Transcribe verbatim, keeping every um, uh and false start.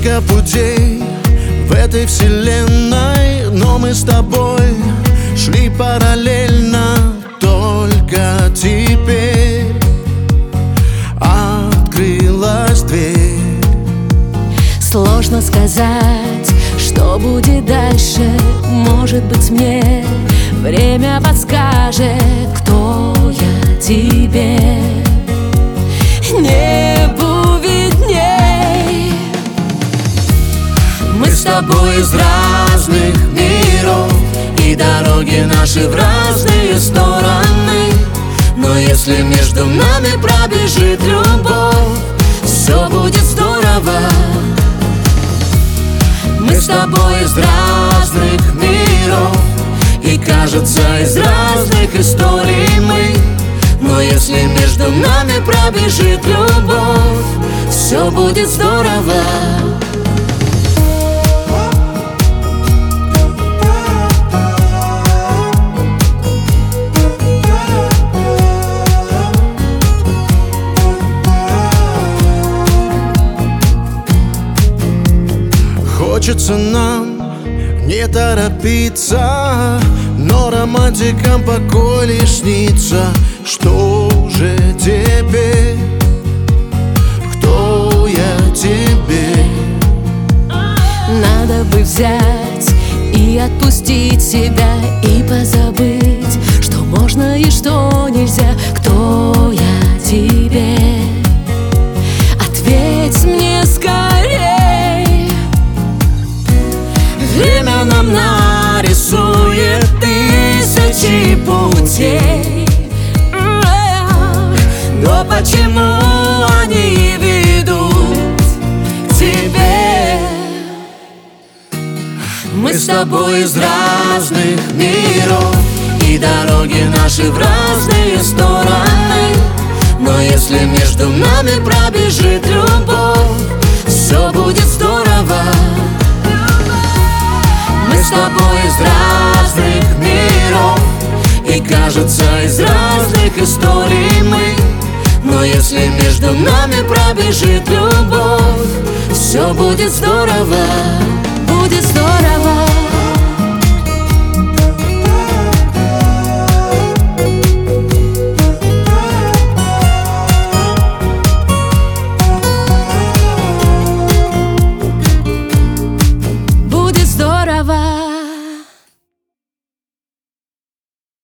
столько путей в этой вселенной, но мы с тобой шли параллельно. Только теперь открылась дверь. Сложно сказать, что будет дальше. Может быть, мне время подскажет, кто я тебе. Небу видней. Мы с тобой из разных миров, и дороги наши в разные стороны. Но если между нами пробежит любовь, все будет здорово. Мы с тобой из разных миров, и кажется, из разных историй мы. Но если между нами пробежит любовь, все будет здорово. Хочется нам не торопиться, но романтикам покой лишь снится. Что же тебе? Кто я тебе? Надо бы взять и отпустить себя, и позабыть, что можно и что нельзя. Кто я тебе? Ответь мне скорей. Время нам нарисует тысячи путей, но почему они ведут к тебе? Мы с тобой из разных миров, и дороги наши в разные стороны. Но если между нами пробежит любовь, все будет здорово. Мы с тобой из разных миров, и кажется, из разных историй мы. Но если между нами пробежит любовь, все будет здорово.